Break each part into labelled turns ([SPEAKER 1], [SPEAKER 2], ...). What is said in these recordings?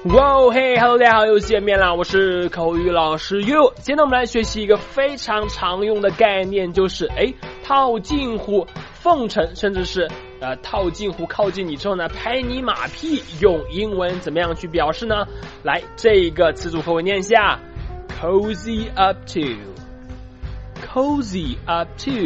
[SPEAKER 1] 哇嘿 ，Hello， 大家好，又见面啦！我是口语老师 You。今天我们来学习一个非常常用的概念，就是套近乎、奉承，甚至是套近乎靠近你之后呢，拍你马屁，用英文怎么样去表示呢？来，这个词组和我念一下 ：cozy up to，cozy up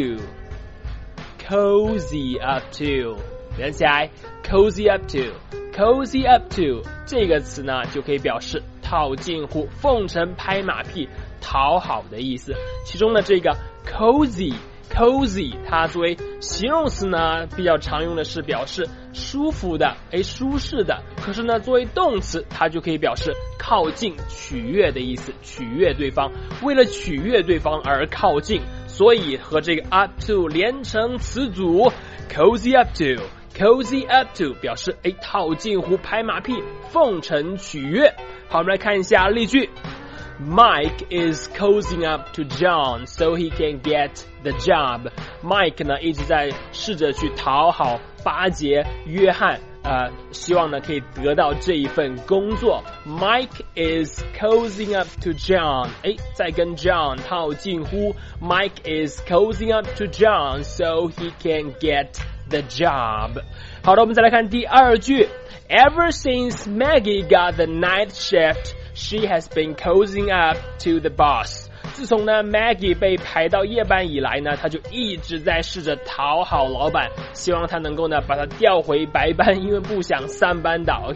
[SPEAKER 1] to，cozy up to， 连起来 ，cozy up to。cozy up to 这个词呢，就可以表示套近乎、奉承、拍马屁、讨好的意思。其中的这个 cozy， 它作为形容词呢，比较常用的是表示舒服的、舒适的。可是呢，作为动词，它就可以表示靠近、取悦的意思，取悦对方。为了取悦对方而靠近，所以和这个 up to 连成词组 cozy up to。cozy up to 表示套近乎、拍马屁、奉承取悦。好，我们来看一下例句。Mike is cozying up to John so he can get the job. Mike 呢一直在试着去讨好巴结约翰，希望呢可以得到这一份工作。Mike is cozying up to John， 在跟 John 套近乎。Mike is cozying up to John so he can get the job。 好的，我们再来看第二句。Ever since Maggie got the night shift, she has been cozying up to the boss。 自从呢 Maggie 被排到夜班以来呢，她就一直在试着讨好老板，希望他能够呢把她调回白班，因为不想三班倒。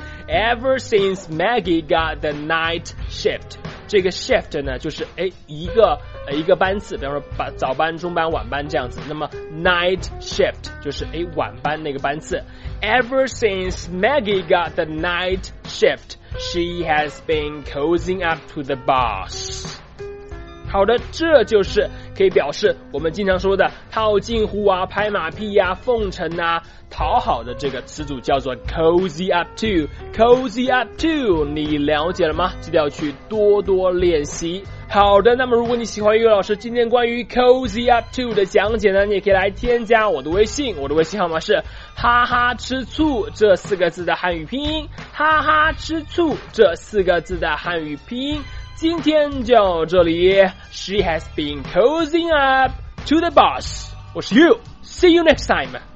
[SPEAKER 1] Ever since Maggie got the night shift， 这个 shift 呢就是一个班次，比方说早班、中班、晚班这样子。那么 night shift 就是晚班那个班次。Ever since Maggie got the night shift, she has been cozying up to the boss。 好的，这就是可以表示我们经常说的套近乎啊、拍马屁啊、奉承啊、讨好的这个词组，叫做 cozy up to。cozy up to 你了解了吗？记得要去多多练习。好的，那么如果你喜欢于老师今天关于 cozy up to 的讲解呢，你也可以来添加我的微信，我的微信号码是哈哈吃醋这4个字的汉语拼音，哈哈吃醋这4个字的汉语拼音。今天就到这里。 She has been cozying up to the boss。 我是 You， See you next time。